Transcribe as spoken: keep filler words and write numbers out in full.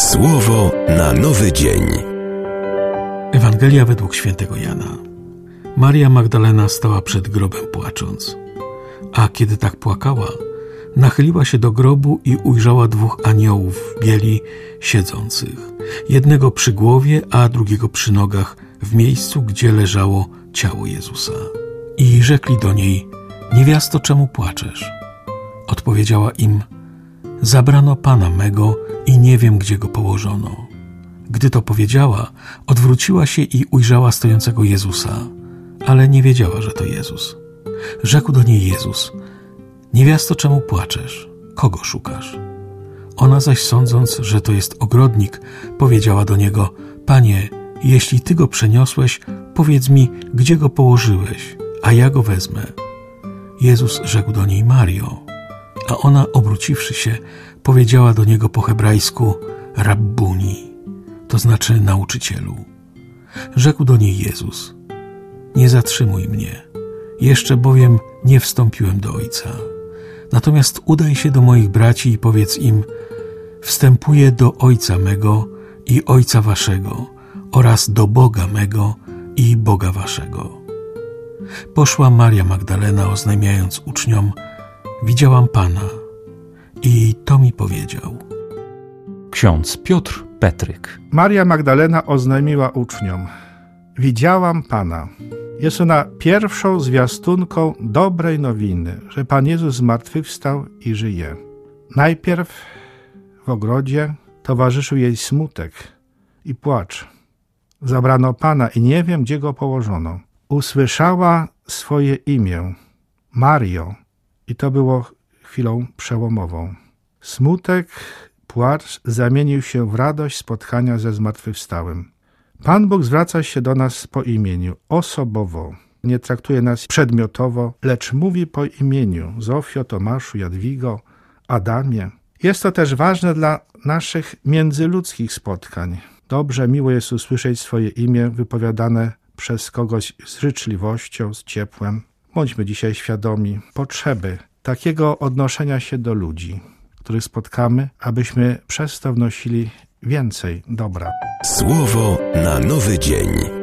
Słowo na nowy dzień. Ewangelia według świętego Jana. Maria Magdalena stała przed grobem płacząc. A kiedy tak płakała, nachyliła się do grobu i ujrzała dwóch aniołów w bieli siedzących. Jednego przy głowie, a drugiego przy nogach, w miejscu, gdzie leżało ciało Jezusa. I rzekli do niej: niewiasto, czemu płaczesz? Odpowiedziała im: zabrano Pana mego i nie wiem, gdzie go położono. Gdy to powiedziała, odwróciła się i ujrzała stojącego Jezusa, ale nie wiedziała, że to Jezus. Rzekł do niej Jezus: niewiasto, czemu płaczesz? Kogo szukasz? Ona zaś, sądząc, że to jest ogrodnik, powiedziała do niego: Panie, jeśli Ty go przeniosłeś, powiedz mi, gdzie go położyłeś, a ja go wezmę. Jezus rzekł do niej: Mario. A ona, obróciwszy się, powiedziała do niego po hebrajsku: Rabbuni, to znaczy nauczycielu. Rzekł do niej Jezus: nie zatrzymuj mnie, jeszcze bowiem nie wstąpiłem do Ojca. Natomiast udaj się do moich braci i powiedz im: wstępuję do Ojca mego i Ojca waszego oraz do Boga mego i Boga waszego. Poszła Maria Magdalena, oznajmiając uczniom: widziałam Pana i to mi powiedział. Ksiądz Piotr Petryk. Maria Magdalena oznajmiła uczniom: widziałam Pana. Jest ona pierwszą zwiastunką dobrej nowiny, że Pan Jezus zmartwychwstał i żyje. Najpierw w ogrodzie towarzyszył jej smutek i płacz. Zabrano Pana i nie wiem, gdzie go położono. Usłyszała swoje imię, Mario, i to było chwilą przełomową. Smutek, płacz zamienił się w radość spotkania ze zmartwychwstałym. Pan Bóg zwraca się do nas po imieniu, osobowo. Nie traktuje nas przedmiotowo, lecz mówi po imieniu: Zofio, Tomaszu, Jadwigo, Adamie. Jest to też ważne dla naszych międzyludzkich spotkań. Dobrze, miło jest usłyszeć swoje imię wypowiadane przez kogoś z życzliwością, z ciepłem. Bądźmy dzisiaj świadomi potrzeby takiego odnoszenia się do ludzi, których spotkamy, abyśmy przez to wnosili więcej dobra. Słowo na nowy dzień.